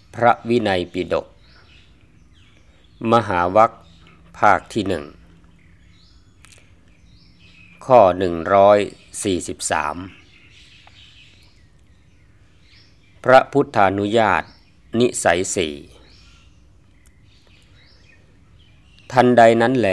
พระวินัยปิฎกมหาวรรคภาคที่หนึ่งข้อ143พระพุทธานุญาตนิสัยสี่ทันใดนั้นแล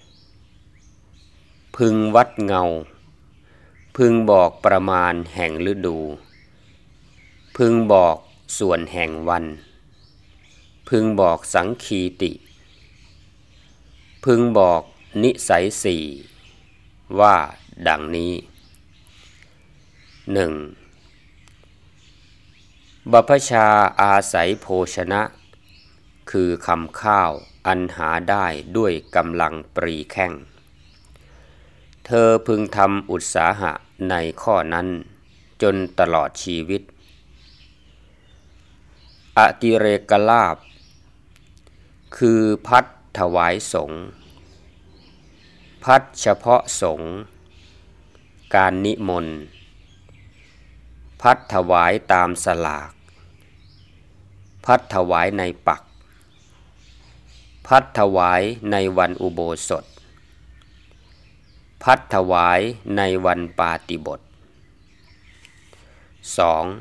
พึงวัดเงาพึงบอกประมาณแห่งฤดูพึงบอกส่วนแห่งวันพึงบอกสังคีติพึงบอกนิสัยสี่ว่าดังนี้ 1. บัพพชาอาศัยโภชนะคือคำข้าวอันหาได้ด้วยกำลังปรีแข้งเธอพึงทำอุตสาหะในข้อนั้นจนตลอดชีวิตอติเรกลาภคือพัดถวายสงฆ์พัดเฉพาะสงฆ์การนิมนต์พัดถวายตามสลากพัดถวายในปักพัดถวายในวันอุโบสถพัดถวายในวันปาติบท 2.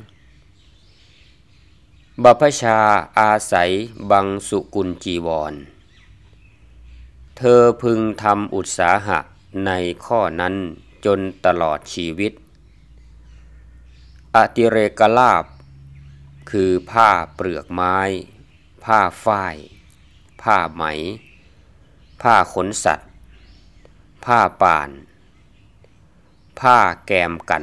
บัพพชาอาศัยบังสุกุลจีวรเธอพึงทำอุตสาหะในข้อนั้นจนตลอดชีวิตอติเรกลาภคือผ้าเปลือกไม้ผ้าฝ้ายผ้าไหมผ้าขนสัตว์ผ้าป่านผ้าแกมกัน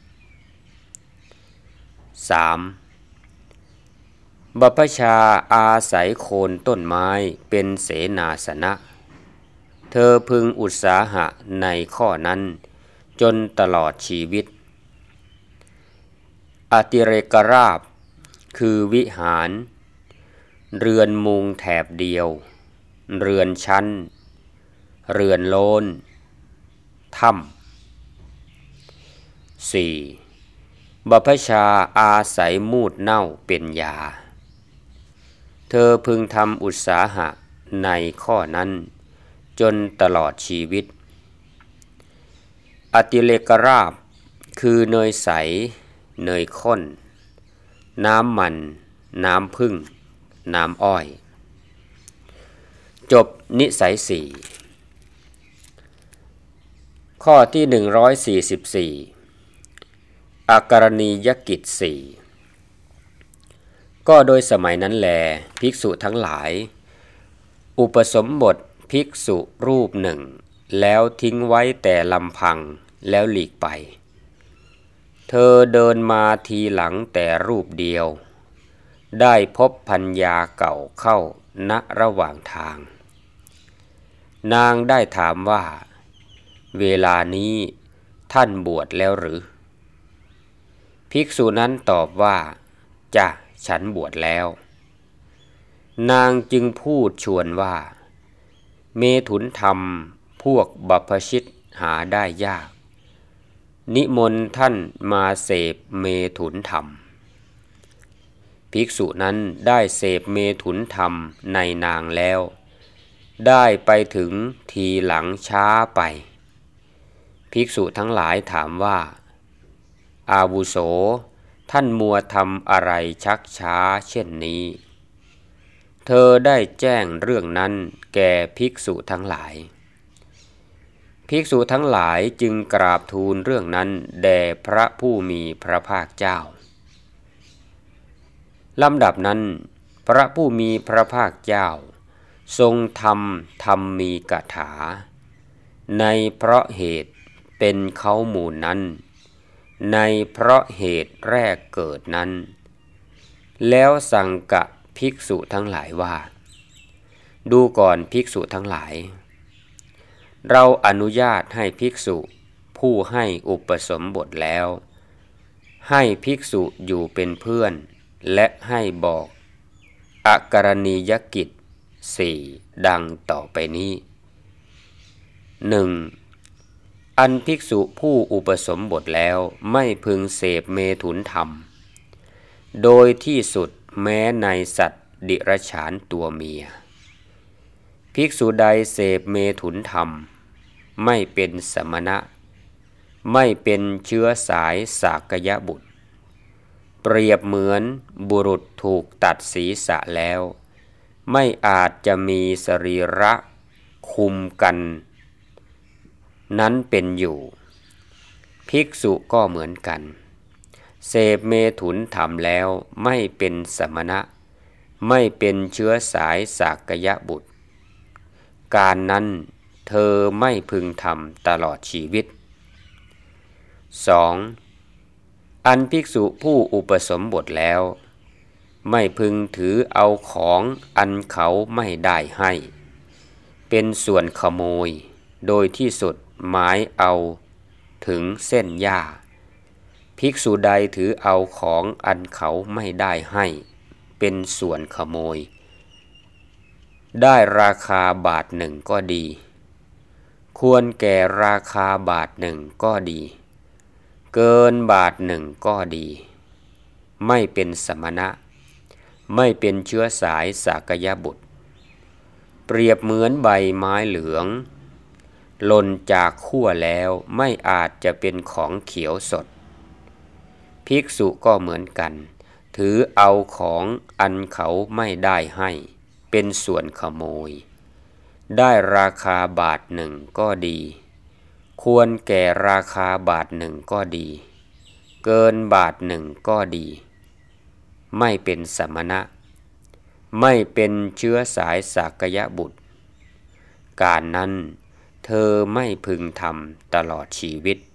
3. บัพพชาอาศัยโคนต้นไม้เป็นเสนาสนะเธอพึงอุตสาหะในข้อนั้นจนตลอดชีวิตอติเรกราภคือวิหารเรือนมุงแถบเดียวเรือนชั้นเรือนโลนถ้ำ 4. บัพพชาอาศัยมูดเน่าเป็นยาเธอพึงทำอุตสาหะในข้อนั้นจนตลอดชีวิตอติเรกราภคือเนยใสเนยข้นน้ำมันน้ำผึ้งน้ำอ้อยจบนิสัยสี่ข้อที่144อาการณียกิจสี่ก็โดยสมัยนั้นแลภิกษุทั้งหลายอุปสมบทภิกษุรูปหนึ่งแล้วทิ้งไว้แต่ลำพังแล้วหลีกไปเธอเดินมาทีหลังแต่รูปเดียวได้พบภรรยาเก่าเข้าณระหว่างทางนางได้ถามว่าเวลานี้ท่านบวชแล้วหรือภิกษุนั้นตอบว่าจ้ะฉันบวชแล้วนางจึงพูดชวนว่าเมถุนธรรมพวกบัพพชิตหาได้ยากนิมนต์ท่านมาเสพเมถุนธรรมภิกษุนั้นได้เสพเมถุนธรรมในนางแล้วได้ไปถึงทีหลังช้าไปภิกษุทั้งหลายถามว่าอาวุโสท่านมัวทำอะไรชักช้าเช่นนี้เธอได้แจ้งเรื่องนั้นแก่ภิกษุทั้งหลายภิกษุทั้งหลายจึงกราบทูลเรื่องนั้นแด่พระผู้มีพระภาคเจ้าลำดับนั้นพระผู้มีพระภาคเจ้าทรงทำธรรมีกถาในเพราะเหตุเป็นเขาหมู่นั้นในเพราะเหตุแรกเกิดนั้นแล้วสั่งกะภิกษุทั้งหลายว่าดูก่อนภิกษุทั้งหลายเราอนุญาตให้ภิกษุผู้ให้อุปสมบทแล้วให้ภิกษุอยู่เป็นเพื่อนและให้บอกอาการณียกิจสี่ดังต่อไปนี้ 1. อันภิกษุผู้อุปสมบทแล้วไม่พึงเสพเมถุนธรรมโดยที่สุดแม้ในสัตว์ดิรัจฉานตัวเมียภิกษุใดเสพเมถุนธรรมไม่เป็นสมณะไม่เป็นเชื้อสายสากยบุตรเปรียบเหมือนบุรุษถูกตัดศีรษะแล้วไม่อาจจะมีสรีระคุมกันนั้นเป็นอยู่ภิกษุก็เหมือนกันเสพเมถุนธรรมแล้วไม่เป็นสมณะไม่เป็นเชื้อสายสากยบุตรการนั้นเธอไม่พึงทำตลอดชีวิต 2. อันภิกษุผู้อุปสมบทแล้วไม่พึงถือเอาของอันเขาไม่ได้ให้เป็นส่วนขโมยโดยที่สุดหมายเอาถึงเส้นหญ้าภิกษุใดถือเอาของอันเขาไม่ได้ให้เป็นส่วนขโมยได้ราคาบาทหนึ่งก็ดีควรแก่ราคาบาทหนึ่งก็ดีเกินบาทหนึ่งก็ดีไม่เป็นสมณะไม่เป็นเชื้อสายสากยบุตรเปรียบเหมือนใบไม้เหลืองหล่นจากขั้วแล้วไม่อาจจะเป็นของเขียวสดภิกษุก็เหมือนกันถือเอาของอันเขาไม่ได้ให้เป็นส่วนขโมยได้ราคาบาทหนึ่งก็ดีควรแก่ราคาบาทหนึ่งก็ดีเกินบาทหนึ่งก็ดีไม่เป็นสมณะไม่เป็นเชื้อสายสากยบุตรการนั้นเธอไม่พึงทำตลอดชีวิต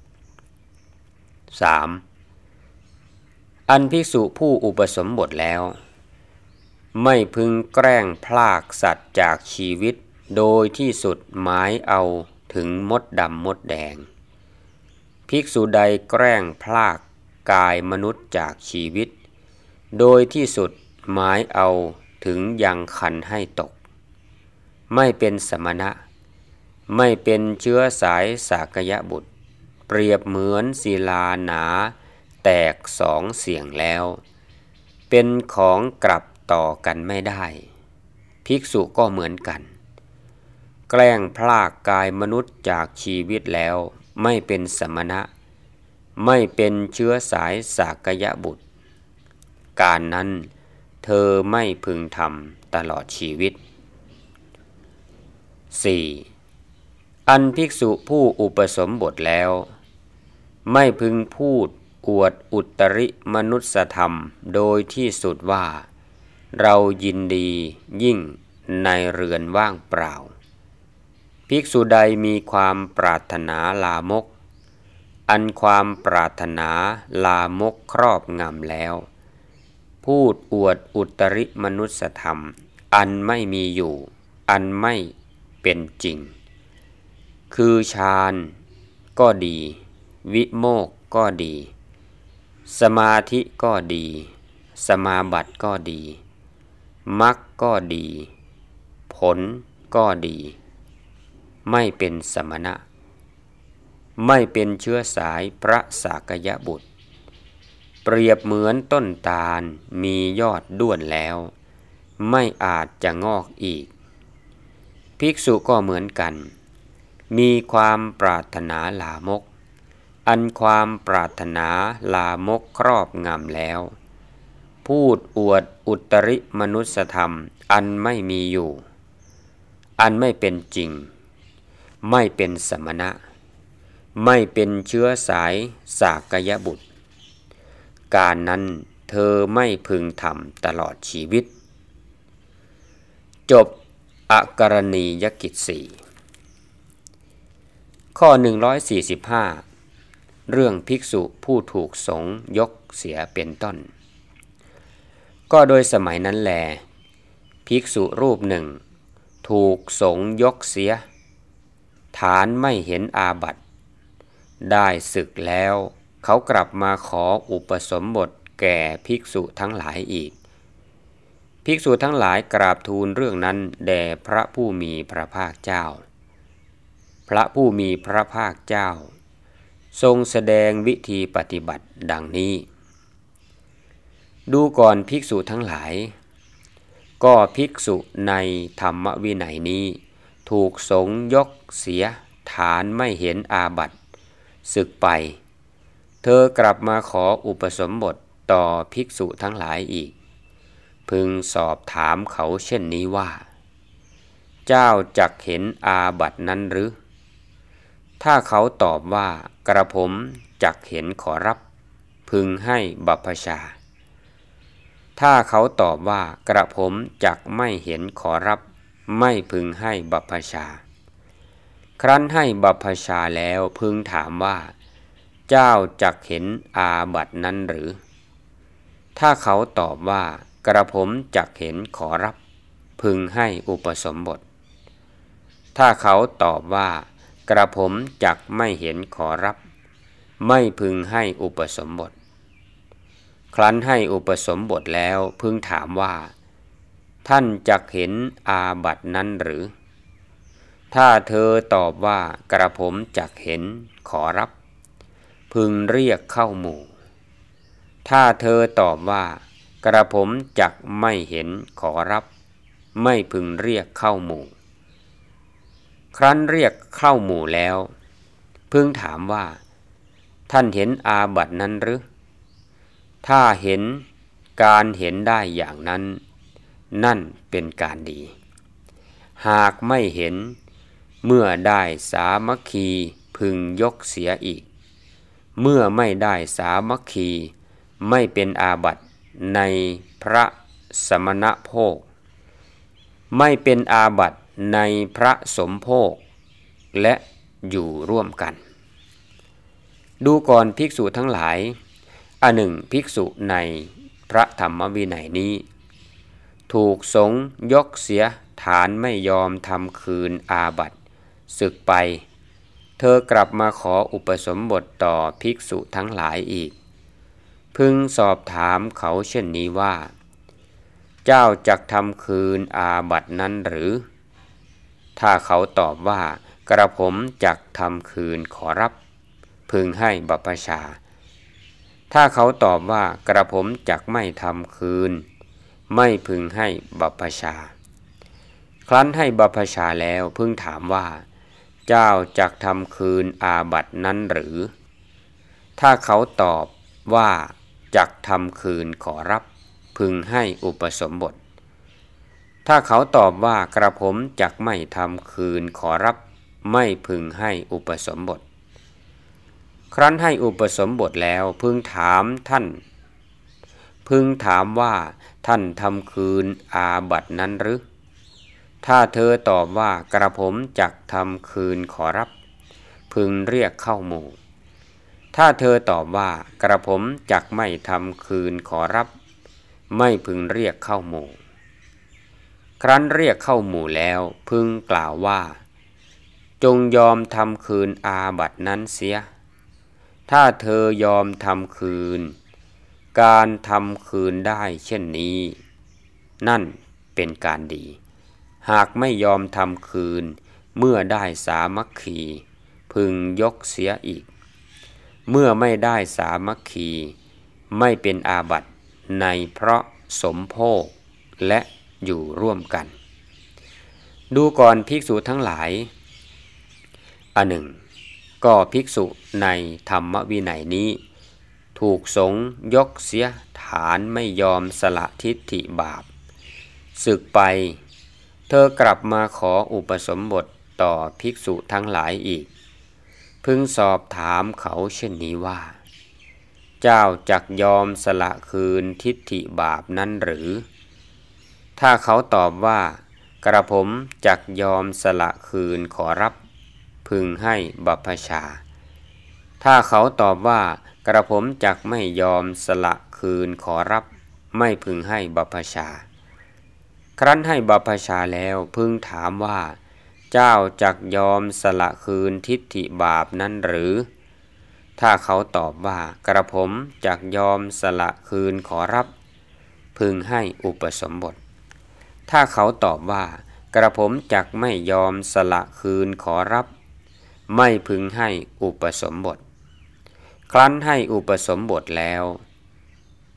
3. อันภิกษุผู้อุปสมบทแล้วไม่พึงแกล้งพรากสัตว์จากชีวิตโดยที่สุดหมายเอาถึงมดดำมดแดงภิกษุใดแกล้งพรากกายมนุษย์จากชีวิตโดยที่สุดหมายเอาถึงยังคันให้ตกไม่เป็นสมณะไม่เป็นเชื้อสายสากยบุตรเปรียบเหมือนศิลาหนาแตกสองเสียงแล้วเป็นของกลับต่อกันไม่ได้ภิกษุก็เหมือนกันแกล้งพรากกายมนุษย์จากชีวิตแล้วไม่เป็นสมณะไม่เป็นเชื้อสายสากยบุตรการนั้นเธอไม่พึงทำตลอดชีวิต 4. อันภิกษุผู้อุปสมบทแล้วไม่พึงพูดอวดอุตริมนุสธรรมโดยที่สุดว่าเรายินดียิ่งในเรือนว่างเปล่าภิกษุใดมีความปรารถนาลามกอันความปรารถนาลามกครอบงำแล้วพูดอวดอุตริมนุสธรรมอันไม่มีอยู่อันไม่เป็นจริงคือฌานก็ดีวิโมกข์ก็ดีสมาธิก็ดีสมาบัติก็ดีมรรคก็ดีผลก็ดีไม่เป็นสมณะไม่เป็นเชื้อสายพระสากยบุตรเปรียบเหมือนต้นตาลมียอดด้วนแล้วไม่อาจจะงอกอีกภิกษุก็เหมือนกันมีความปรารถนาลามกอันความปรารถนาลามกครอบงำแล้วพูดอวดอุตริมนุสธรรมอันไม่มีอยู่อันไม่เป็นจริงไม่เป็นสมณะไม่เป็นเชื้อสายสากยบุตรการนั้นเธอไม่พึงทำตลอดชีวิตจบอกรณียกิจ 4ข้อ145เรื่องภิกษุผู้ถูกสงฆ์ยกเสียเป็นต้นก็โดยสมัยนั้นแลภิกษุรูปหนึ่งถูกสงฆ์ยกเสียฐานไม่เห็นอาบัติได้ศึกแล้วเขากลับมาขออุปสมบทแก่ภิกษุทั้งหลายอีกภิกษุทั้งหลายกราบทูลเรื่องนั้นแด่พระผู้มีพระภาคเจ้าพระผู้มีพระภาคเจ้าทรงแสดงวิธีปฏิบัติดังนี้ดูก่อนภิกษุทั้งหลายก็ภิกษุในธรรมวินัยนี้ถูกสงฆ์ยกเสียฐานไม่เห็นอาบัติสึกไปเธอกลับมาขออุปสมบทต่อภิกษุทั้งหลายอีกพึงสอบถามเขาเช่นนี้ว่าเจ้าจักเห็นอาบัตินั้นหรือถ้าเขาตอบว่ากระผมจักเห็นขอรับพึงให้บัพพชาถ้าเขาตอบว่ากระผมจักไม่เห็นขอรับไม่พึงให้บัพพชาครั้นให้บัพพชาแล้วพึงถามว่าเจ้าจักเห็นอาบัตินั้นหรือถ้าเขาตอบว่ากระผมจักเห็นขอรับพึงให้อุปสมบทถ้าเขาตอบว่ากระผมจักไม่เห็นขอรับไม่พึงให้อุปสมบทครั้นให้อุปสมบทแล้วพึงถามว่าท่านจักเห็นอาบัตินั้นหรือถ้าเธอตอบว่ากระผมจักเห็นขอรับพึงเรียกเข้าหมู่ถ้าเธอตอบว่ากระผมจักไม่เห็นขอรับไม่พึงเรียกเข้าหมู่ครั้นเรียกเข้าหมู่แล้วพึงถามว่าท่านเห็นอาบัตินั้นหรือถ้าเห็นการเห็นได้อย่างนั้นนั่นเป็นการดีหากไม่เห็นเมื่อได้สามัคคีพึงยกเสียอีกเมื่อไม่ได้สามัคคีไม่เป็นอาบัติในพระสมณโภคไม่เป็นอาบัติในพระสมโภคและอยู่ร่วมกันดูก่อนภิกษุทั้งหลายอันหนึ่งภิกษุในพระธรรมวินัยนี้ถูกสงฆ์ยกเสียฐานไม่ยอมทำคืนอาบัติสึกไปเธอกลับมาขออุปสมบทต่อภิกษุทั้งหลายอีกพึงสอบถามเขาเช่นนี้ว่าเจ้าจักทำคืนอาบัตินั้นหรือถ้าเขาตอบว่ากระผมจักทำคืนขอรับพึงให้บัพพชาถ้าเขาตอบว่ากระผมจักไม่ทำคืนไม่พึงให้บัพพชาครั้นให้บัพพชาแล้วพึงถามว่าเจ้าจักทำคืนอาบัตินั้นหรือถ้าเขาตอบว่าจักทำคืนขอรับพึงให้อุปสมบทถ้าเขาตอบว่ากระผมจักไม่ทำคืนขอรับไม่พึงให้อุปสมบทครั้นให้อุปสมบทแล้วพึงถามว่าท่านทำคืนอาบัตินั้นหรือถ้าเธอตอบว่ากระผมจักทำคืนขอรับพึงเรียกเข้าหมู่ถ้าเธอตอบว่ากระผมจักไม่ทำคืนขอรับไม่พึงเรียกเข้าหมู่ครั้นเรียกเข้าหมู่แล้วพึงกล่าวว่าจงยอมทำคืนอาบัตินั้นเสียถ้าเธอยอมทำคืนการทำคืนได้เช่นนี้นั่นเป็นการดีหากไม่ยอมทำคืนเมื่อได้สามัคคีพึงยกเสียอีกเมื่อไม่ได้สามัคคีไม่เป็นอาบัติในเพราะสมโภคและอยู่ร่วมกันดูก่อนภิกษุทั้งหลายอันหนึ่งก็ภิกษุในธรรมวินัยนี้ถูกสงฆ์ยกเสียฐานไม่ยอมสละทิฏฐิบาปสึกไปเธอกลับมาขออุปสมบทต่อภิกษุทั้งหลายอีกพึงสอบถามเขาเช่นนี้ว่าเจ้าจักยอมสละคืนทิฏฐิบาปนั้นหรือถ้าเขาตอบว่ากระผมจักยอมสละคืนขอรับพึงให้บัพพชาถ้าเขาตอบว่ากระผมจักไม่ยอมสละคืนขอรับไม่พึงให้บัพพชาครั้นให้บัพพชาแล้วพึงถามว่าเจ้าจักยอมสละคืนทิฏฐิบาปนั้นหรือถ้าเขาตอบว่ากระผมจักยอมสละคืนขอรับพึงให้อุปสมบทถ้าเขาตอบว่ากระผมจักไม่ยอมสละคืนขอรับไม่พึงให้อุปสมบทครั้นให้อุปสมบทแล้ว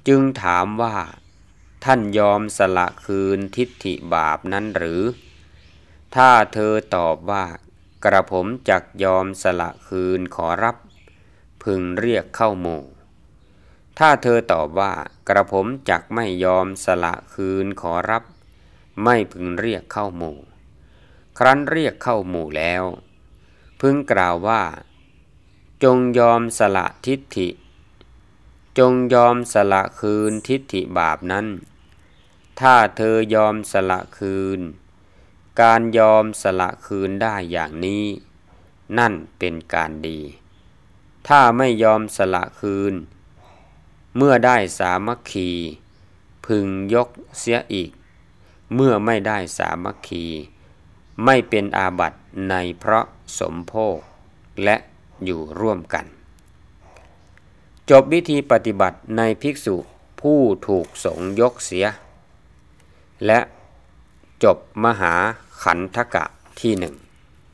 จึงถามว่าท่านยอมสละคืนทิฏฐิบาปนั้นหรือถ้าเธอตอบว่ากระผมจักยอมสละคืนขอรับพึงเรียกเข้าหมู่ถ้าเธอตอบว่ากระผมจักไม่ยอมสละคืนขอรับไม่พึงเรียกเข้าหมู่ครั้นเรียกเข้าหมู่แล้วพึงกล่าวว่าจงยอมสละทิฏฐิจงยอมสละคืนทิฏฐิบาปนั้นถ้าเธอยอมสละคืนการยอมสละคืนได้อย่างนี้นั่นเป็นการดีถ้าไม่ยอมสละคืนเมื่อได้สามัคคีพึงยกเสียอีกเมื่อไม่ได้สามัคคีไม่เป็นอาบัติในเพราะสมโภชและอยู่ร่วมกันจบวิธีปฏิบัติในภิกษุผู้ถูกสงฆ์ยกเสียและจบมหาขันธกะที่หนึ่ง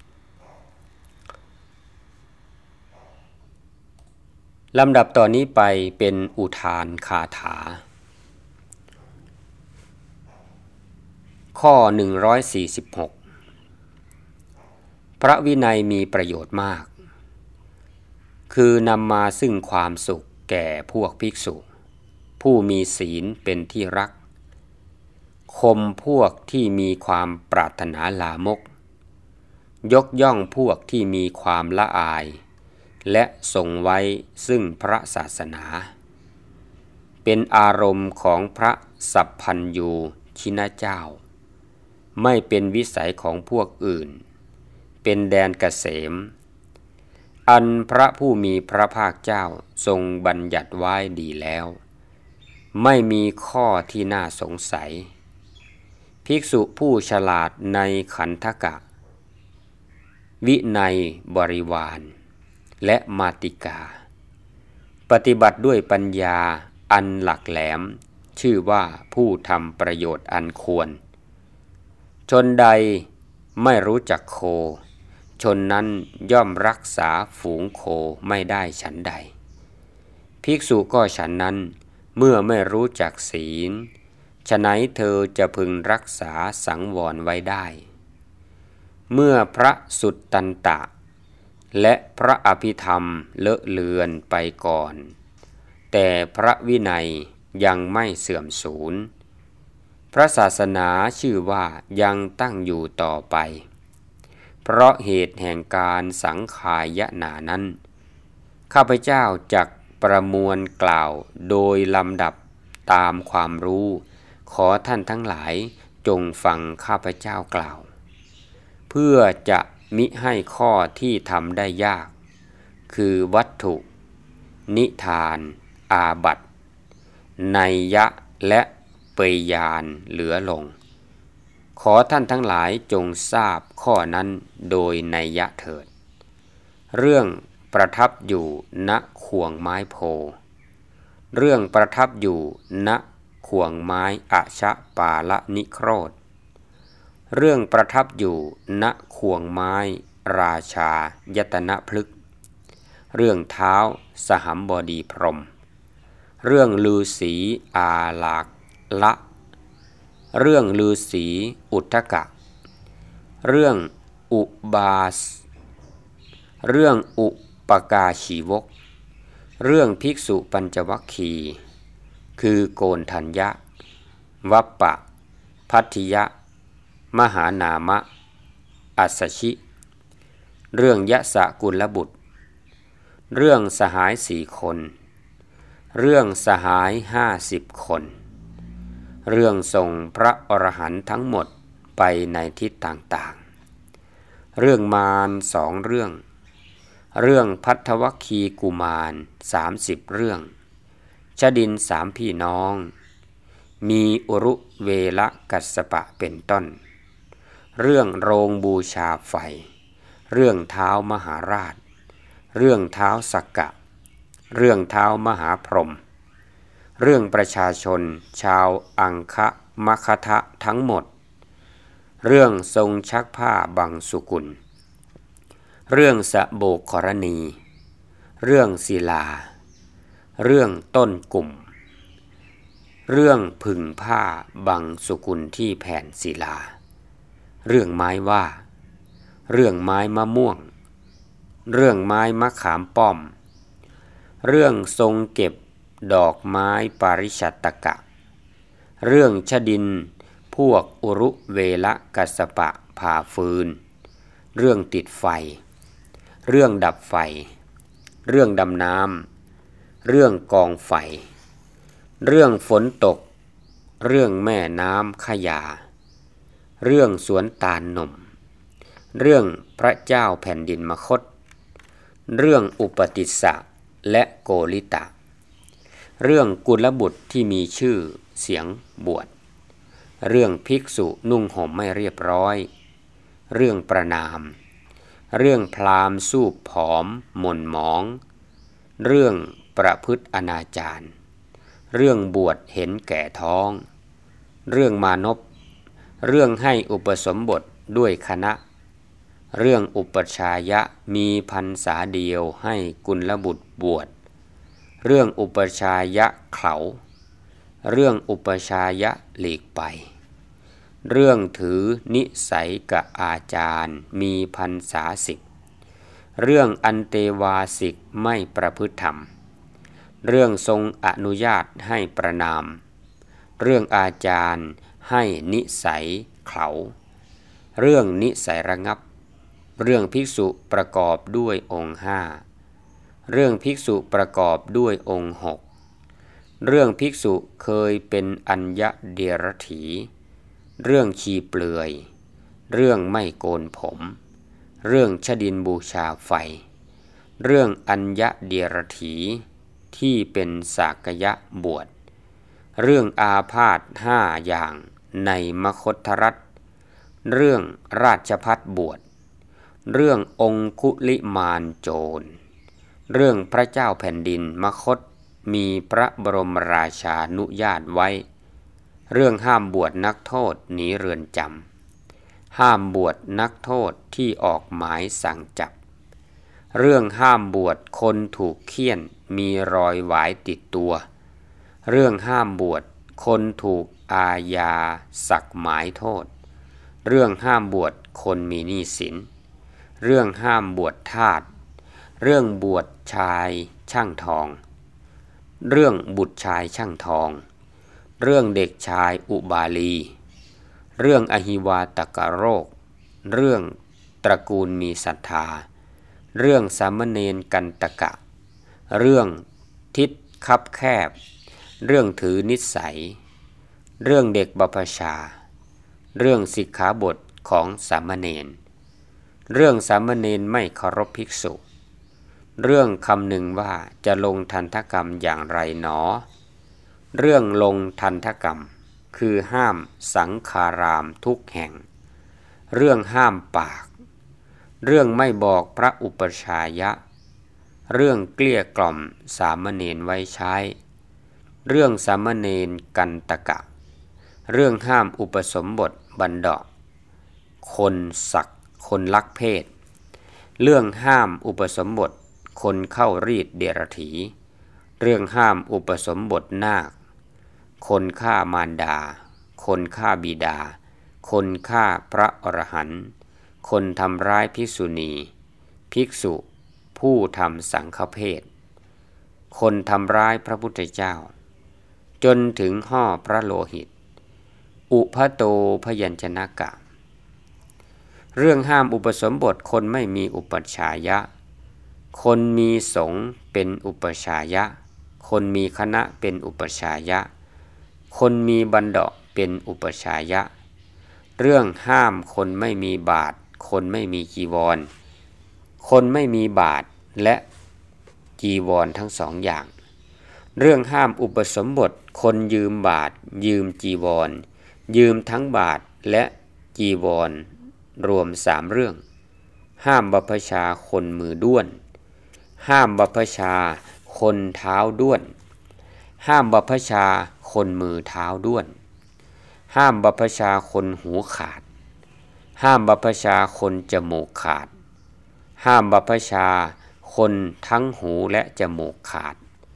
ลำดับต่อนนี้ไปเป็นอุทานคาถาข้อ146พระวินัยมีประโยชน์มากคือนำมาซึ่งความสุขแก่พวกภิกษุผู้มีศีลเป็นที่รักคมพวกที่มีความปรารถนาลามกยกย่องพวกที่มีความละอายและทรงไว้ซึ่งพระศาสนาเป็นอารมณ์ของพระสัพพัญญูชินเจ้าไม่เป็นวิสัยของพวกอื่นเป็นแดนเกษมอันพระผู้มีพระภาคเจ้าทรงบัญญัติไว้ดีแล้วไม่มีข้อที่น่าสงสัยภิกษุผู้ฉลาดในขันธกะวินัยบริวารและมาติกาปฏิบัติด้วยปัญญาอันหลักแหลมชื่อว่าผู้ทำประโยชน์อันควรชนใดไม่รู้จักโคชนนั้นย่อมรักษาฝูงโคไม่ได้ฉันใดภิกษุก็ฉันนั้นเมื่อไม่รู้จักศีลฉะไหนเธอจะพึงรักษาสังวรไว้ได้เมื่อพระสุตตันตะและพระอภิธรรมเลอะเลือนไปก่อนแต่พระวินัยยังไม่เสื่อมสูญพระศาสนาชื่อว่ายังตั้งอยู่ต่อไปเพราะเหตุแห่งการสังขายนานั้นข้าพเจ้าจักประมวลกล่าวโดยลำดับตามความรู้ขอท่านทั้งหลายจงฟังข้าพเจ้ากล่าวเพื่อจะมิให้ข้อที่ทำได้ยากคือวัตถุนิทานอาบัตินัยยะและเปยญาณเหลือลงขอท่านทั้งหลายจงทราบข้อนั้นโดยนัยยะเถิดเรื่องประทับอยู่ณขวงไม้โพเรื่องประทับอยู่ณขวงไม้อชะปาละนิโครธเรื่องประทับอยู่ณขวงไม้ราชายตนะพฤกษ์เรื่องเท้าสหัมบดีพรหมเรื่องฤาษีอาลากละเรื่องฤาษีอุทธกะเรื่องอุบาสเรื่องอุปกาชีวกเรื่องภิกษุปัญจวัคคีย์คือโกณฑัญญะวัปปะพัทธิยะมหานามะอัสสชิเรื่องยะสะกุลบุตรเรื่องสหาย4 คนเรื่องสหาย50 คนเรื่องส่งพระอรหันต์ทั้งหมดไปในทิศต่างๆเรื่องมาร2 เรื่องภัททวัคคีย์กุมาร30 เรื่องชดิน3 พี่น้องมีอุรุเวละกัสสปะเป็นต้นเรื่องโรงบูชาไฟเรื่องเท้ามหาราชเรื่องเท้าสักกะเรื่องเท้ามหาพรหมเรื่องประชาชนชาวอังคะมคทะทั้งหมดเรื่องทรงชักผ้าบังสุกุลเรื่องสะโบกขรณีเรื่องศิลาเรื่องต้นกลุ่มเรื่องผึ่งผ้าบังสุกุลที่แผ่นศิลาเรื่องไม้ว่าเรื่องไม้มะม่วงเรื่องไม้มะขามป้อมเรื่องทรงเก็บดอกไม้ปาริชัตตกะเรื่องชดินพวกอุรุเวละกัสสปะผ่าฟืนเรื่องติดไฟเรื่องดับไฟเรื่องดำน้ำเรื่องกองไฟเรื่องฝนตกเรื่องแม่น้ำขยาเรื่องสวนตาลนมเรื่องพระเจ้าแผ่นดินมคธเรื่องอุปติสสะและโกริตะเรื่องกุลบุตรที่มีชื่อเสียงบวชเรื่องภิกษุนุ่งห่มไม่เรียบร้อยเรื่องประนามเรื่องพราหมณ์สูบผอมหม่นหมองเรื่องประพฤติอนาจารเรื่องบวชเห็นแก่ท้องเรื่องมานพเรื่องให้อุปสมบทด้วยคณะเรื่องอุปชายะมีพรรษาเดียวให้กุลบุตรบวชเรื่องอุปชายะเขาเรื่องอุปชายะหลีกไปเรื่องถือนิสัยกับอาจารย์มีพรรษา10เรื่องอันเตวาสิกไม่ประพฤติธรรมเรื่องทรงอนุญาตให้ประนามเรื่องอาจารย์ให้นิสัยเขาเรื่องนิสัยระงับเรื่องภิกษุประกอบด้วยองค์5เรื่องภิกษุประกอบด้วยองค์6เรื่องภิกษุเคยเป็นอัญญเดรถีเรื่องชีเปลือยเรื่องไม่โกนผมเรื่องชดินบูชาไฟเรื่องอัญญเดรถีที่เป็นสากยะบวชเรื่องอาพาธ5อย่างในมคธรัฐเรื่องราชภัฏบวชเรื่ององคุลิมานโจรเรื่องพระเจ้าแผ่นดินมคธมีพระบรมราชานุญาตไว้เรื่องห้ามบวชนักโทษหนีเรือนจำห้ามบวชนักโทษที่ออกหมายสั่งจับเรื่องห้ามบวชคนถูกเฆี่ยนมีรอยหวายติดตัวเรื่องห้ามบวชคนถูกอาญาสักหมายโทษเรื่องห้ามบวชคนมีหนี้สินเรื่องห้ามบวชทาสเรื่องบวชชายช่างทองเรื่องบุตรชายช่างทองเรื่องเด็กชายอุบาลีเรื่องอหิวาตกโรคเรื่องตระกูลมีศรัทธาเรื่องสามเณรกันตกะเรื่องทิศคับแคบเรื่องถือนิสัยเรื่องเด็กบพชาเรื่องสิกขาบทของสามเณรเรื่องสามเณรไม่เคารพภิกษุเรื่องคำหนึ่งว่าจะลงทันทกรรมอย่างไรหนอเรื่องลงทันทกรรมคือห้ามสังฆารามทุกแห่งเรื่องห้ามปากเรื่องไม่บอกพระอุปชายะเรื่องเกลี้ยกล่อมสามเณรไว้ใช้เรื่องสามเณรกันตกะเรื่องห้ามอุปสมบทบันดาคนสักคนลักเพศเรื่องห้ามอุปสมบทคนเข้ารีดเดรถีเรื่องห้ามอุปสมบทนาคคนฆ่ามารดาคนฆ่าบิดาคนฆ่าพระอรหันต์คนทำร้ายภิกษุณีภิกษุผู้ทำสังฆเพศคนทำร้ายพระพุทธเจ้าจนถึงห่อพระโลหิตอุพโตพยัญชนะกะเรื่องห้ามอุปสมบทคนไม่มีอุปชายะคนมีสงฆ์เป็นอุปชายะคนมีคณะเป็นอุปชายะคนมีบันดาเป็นอุปชายะเรื่องห้ามคนไม่มีบาตรคนไม่มีจีวรคนไม่มีบาตรและจีวรทั้งสองอย่างเรื่องห้ามอุปสมบทคนยืมบาตรยืมจีวรยืมทั้งบาตรและจีวรรวม3เรื่องห้ามบัพชาคนมือด้วนห้ามบัพชาคนเท้าด้วนห้ามบัพชาคนมือเท้าด้วนห้ามบัพชาคนหูขาดห้ามบัพชาคนจมูกขาดห้ามบัพชาคนทั้งหูและจมูกขาด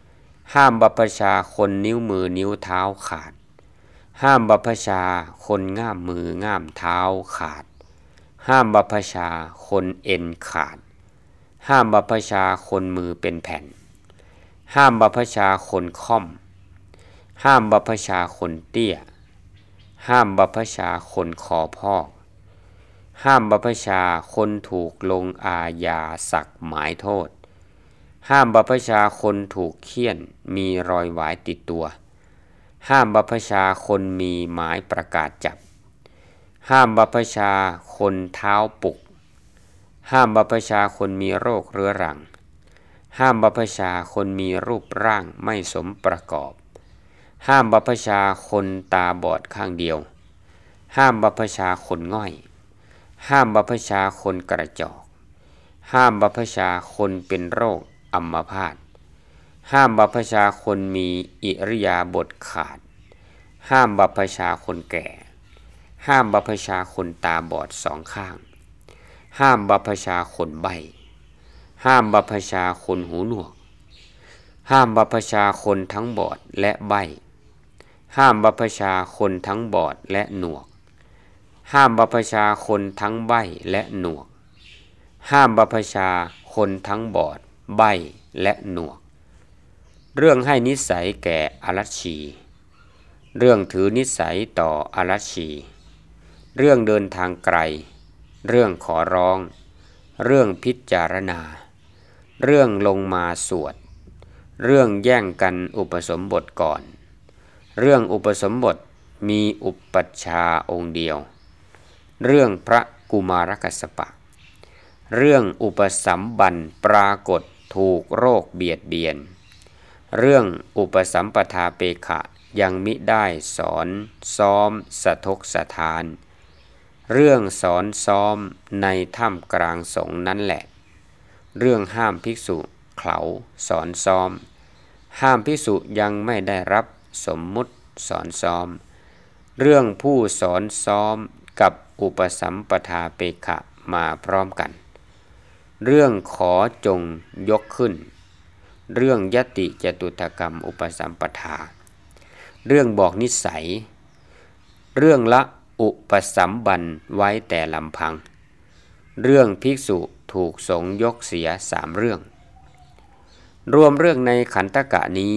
ห้ามบัพชาคนนิ้วมือนิ้วเท้าขาดห้ามบัพชาคนง่ามมือง่ามเท้าขาดห้ามบัพชาคนเอ็นขาดห้ามบัพชาคนมือเป็นแผ่นห้ามบัพชาคนค่อมห้ามบัพชาคนเตี้ยห้ามบัพชาคนคอพอกห้ามบัพชาคนถูกลงอาญาสักหมายโทษห้ามบัพชาคนถูกเฆี่ยนมีรอยหวายติดตัวห้ามบัพชาคนมีหมายประกาศจับห้ามบัพชาคนเท้าปุกห้ามบัพชาคนมีโรคเรื้อรังห้ามบัพชาคนมีรูปร่างไม่สมประกอบห้ามบัพชาคนตาบอดข้างเดียวห้ามบัพชาคนง่อยห้ามบัพชาคนกระจอกห้ามบัพชาคนเป็นโรคอัมพาตห้ามบัพชาคนมีอิริยาบถขาดห้ามบัพชาคนแก่ห้ามบัพชาคนตาบอดสองข้างห้ามบัพชาคนใบ้ห้ามบัพชาคนหูหนวกห้ามบัพชาคนทั้งบอดและใบ้ห้ามบัพชาคนทั้งบอดและหนวกห้ามบัพชาคนทั้งใบ้และหนวกห้ามบัพชาคนทั้งบอดใบ้และหนวกเรื่องให้นิสัยแก่อรัชชีเรื่องถือนิสัยต่ออรัชชีเรื่องเดินทางไกลเรื่องขอร้องเรื่องพิจารณาเรื่องลงมาสวดเรื่องแย่งกันอุปสมบทก่อนเรื่องอุปสมบทมีอุปัชฌาย์องค์เดียวเรื่องพระกุมารกัสสปะเรื่องอุปสัมบันปรากฏถูกโรคเบียดเบียนเรื่องอุปสัมปทาเปขะยังมิได้สอนซ้อมสะทกสะทานเรื่องสอนซ้อมในถ้ำกลางสงฆ์นั่นแหละเรื่องห้ามภิกษุเขลาสอนซ้อมห้ามภิกษุยังไม่ได้รับสมมุติสอนซ้อมเรื่องผู้สอนซ้อมกับอุปสัมปทาเปขะมาพร้อมกันเรื่องขอจงยกขึ้นเรื่องยติจตุถกรรมอุปสัมปทาเรื่องบอกนิสัยเรื่องละอุปสัมบันไว้แต่ลำพังเรื่องภิกษุถูกสงฆ์ยกเสีย3เรื่องรวมเรื่องในขันธกะนี้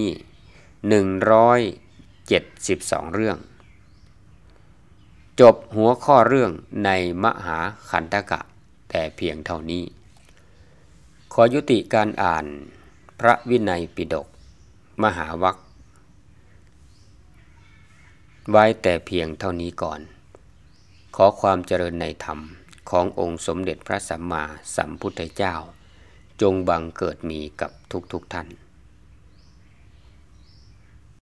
172เรื่องจบหัวข้อเรื่องในมหาขันธกะแต่เพียงเท่านี้ขอยุติการอ่านพระวินัยปิฎกมหาวรรคไว้แต่เพียงเท่านี้ก่อนขอความเจริญในธรรมขององค์สมเด็จพระสัมมาสัมพุทธเจ้าจงบังเกิดมีกับทุกท่าน